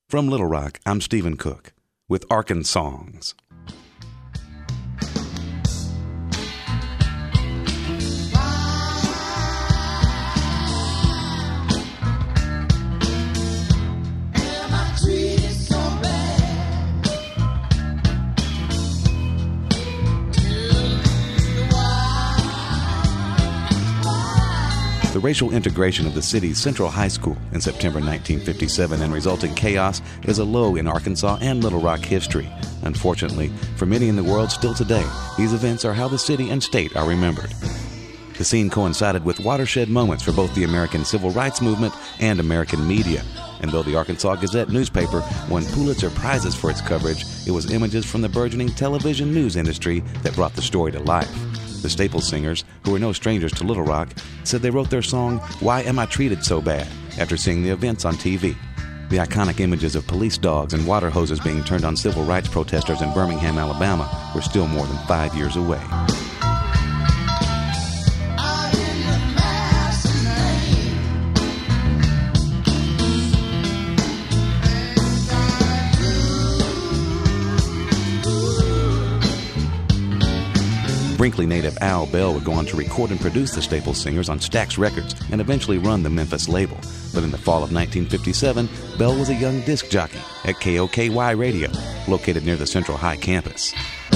From Little Rock, I'm Stephen Cook with Arkansongs. The racial integration of the city's Central High School in September 1957 and resulting chaos is a low in Arkansas and Little Rock history. Unfortunately, for many in the world still today, these events are how the city and state are remembered. The scene coincided with watershed moments for both the American Civil Rights Movement and American media. And though the Arkansas Gazette newspaper won Pulitzer Prizes for its coverage, it was images from the burgeoning television news industry that brought the story to life. The Staples Singers, who were no strangers to Little Rock, said they wrote their song, "Why Am I Treated So Bad?" after seeing the events on TV. The iconic images of police dogs and water hoses being turned on civil rights protesters in Birmingham, Alabama, were still more than 5 years away. Brinkley native Al Bell would go on to record and produce the Staples Singers on Stax Records and eventually run the Memphis label. But in the fall of 1957, Bell was a young disc jockey at KOKY Radio, located near the Central High campus.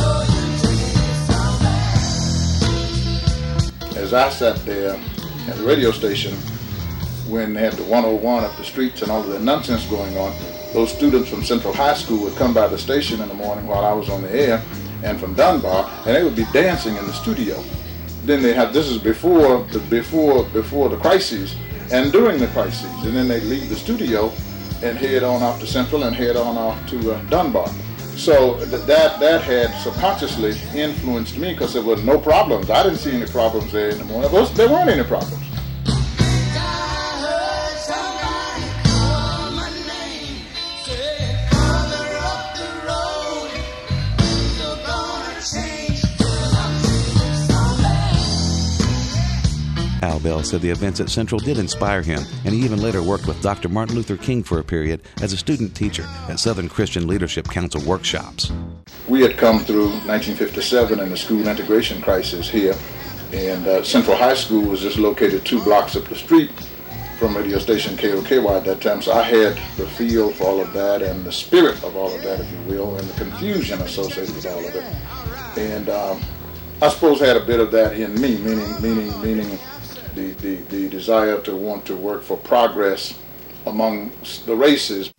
As I sat there at the radio station, when they had the 101 up the streets and all of the nonsense going on, those students from Central High School would come by the station in the morning while I was on the air, and from Dunbar, and they would be dancing in the studio. Then they had, this is before the crises, and during the crises, and then they'd leave the studio and head on off to Central and head on off to Dunbar. So that had subconsciously influenced me because there were no problems. I didn't see any problems there in the morning. There weren't any problems. Al Bell said the events at Central did inspire him, and he even later worked with Dr. Martin Luther King for a period as a student teacher at Southern Christian Leadership Council workshops. We had come through 1957 and the school integration crisis here, and Central High School was just located 2 blocks up the street from radio station KOKY at that time, so I had the feel for all of that and the spirit of all of that, if you will, and the confusion associated with all of it. And I suppose I had a bit of that in me, meaning the desire to want to work for progress among the races.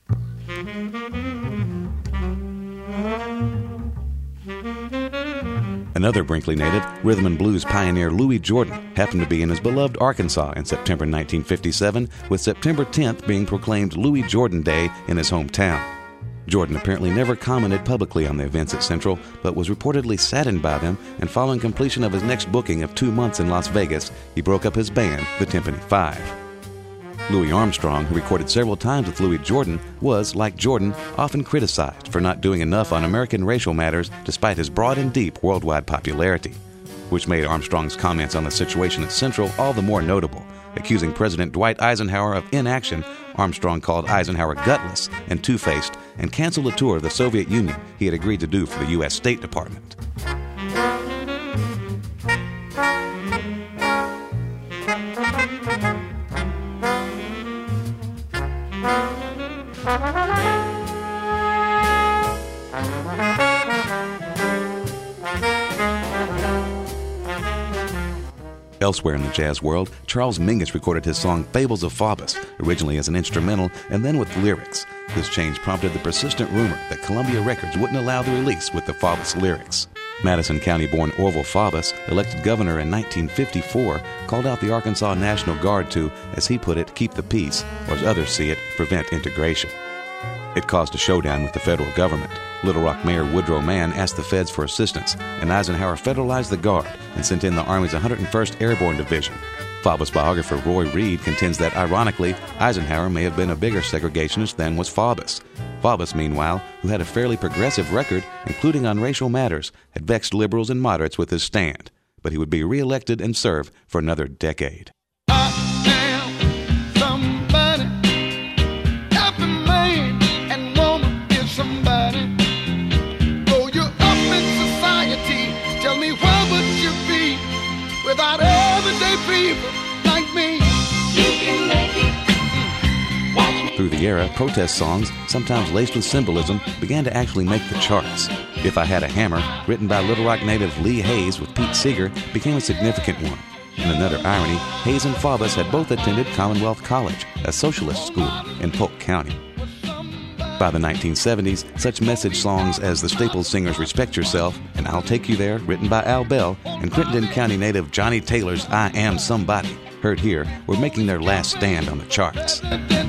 Another Brinkley native, rhythm and blues pioneer Louis Jordan, happened to be in his beloved Arkansas in September 1957, with September 10th being proclaimed Louis Jordan Day in his hometown. Jordan apparently never commented publicly on the events at Central, but was reportedly saddened by them, and following completion of his next booking of 2 months in Las Vegas, he broke up his band, the Timpani 5. Louis Armstrong, who recorded several times with Louis Jordan, was, like Jordan, often criticized for not doing enough on American racial matters despite his broad and deep worldwide popularity, which made Armstrong's comments on the situation at Central all the more notable. Accusing President Dwight Eisenhower of inaction, Armstrong called Eisenhower gutless and two-faced and canceled a tour of the Soviet Union he had agreed to do for the U.S. State Department. Elsewhere in the jazz world, Charles Mingus recorded his song Fables of Faubus, originally as an instrumental and then with lyrics. This change prompted the persistent rumor that Columbia Records wouldn't allow the release with the Faubus lyrics. Madison County-born Orville Faubus, elected governor in 1954, called out the Arkansas National Guard to, as he put it, keep the peace, or as others see it, prevent integration. It caused a showdown with the federal government. Little Rock Mayor Woodrow Mann asked the feds for assistance, and Eisenhower federalized the Guard and sent in the Army's 101st Airborne Division. Faubus biographer Roy Reed contends that, ironically, Eisenhower may have been a bigger segregationist than was Faubus. Faubus, meanwhile, who had a fairly progressive record, including on racial matters, had vexed liberals and moderates with his stand. But he would be reelected and serve for another decade. I am somebody, happy man, and the era, protest songs, sometimes laced with symbolism, began to actually make the charts. If I Had a Hammer, written by Little Rock native Lee Hayes with Pete Seeger, became a significant one. In another irony, Hayes and Faubus had both attended Commonwealth College, a socialist school in Polk County. By the 1970s, such message songs as The Staples Singers' Respect Yourself and I'll Take You There, written by Al Bell, and Crittenden County native Johnny Taylor's I Am Somebody, heard here, were making their last stand on the charts.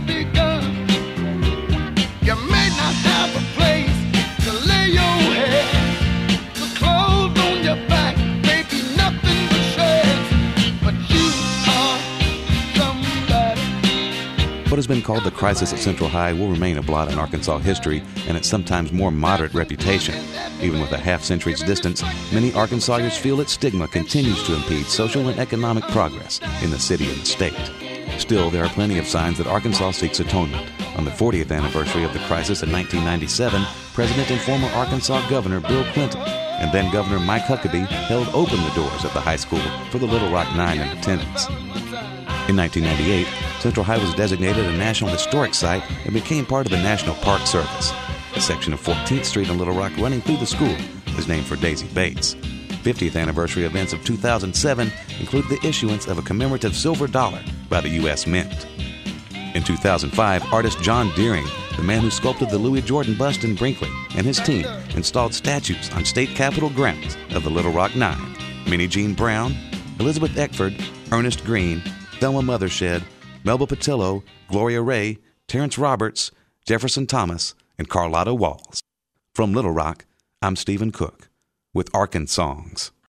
You may not have a place to lay your head, the clothes on your back may be nothing but shreds, but you are somebody. What has been called the crisis at Central High will remain a blot in Arkansas history and its sometimes more moderate reputation. Even with a half-century's distance, many Arkansasians feel its stigma continues to impede social and economic progress in the city and the state. Still, there are plenty of signs that Arkansas seeks atonement. On the 40th anniversary of the crisis in 1997, President and former Arkansas Governor Bill Clinton and then Governor Mike Huckabee held open the doors of the high school for the Little Rock Nine in attendance. In 1998, Central High was designated a National Historic Site and became part of the National Park Service. A section of 14th Street in Little Rock running through the school is named for Daisy Bates. 50th anniversary events of 2007 include the issuance of a commemorative silver dollar by the U.S. Mint. In 2005, artist John Deering, the man who sculpted the Louis Jordan bust in Brinkley, and his team installed statues on state capitol grounds of the Little Rock Nine: Minnie Jean Brown, Elizabeth Eckford, Ernest Green, Thelma Mothershed, Melba Patillo, Gloria Ray, Terrence Roberts, Jefferson Thomas, and Carlotta Walls. From Little Rock, I'm Stephen Cook with Arkansongs.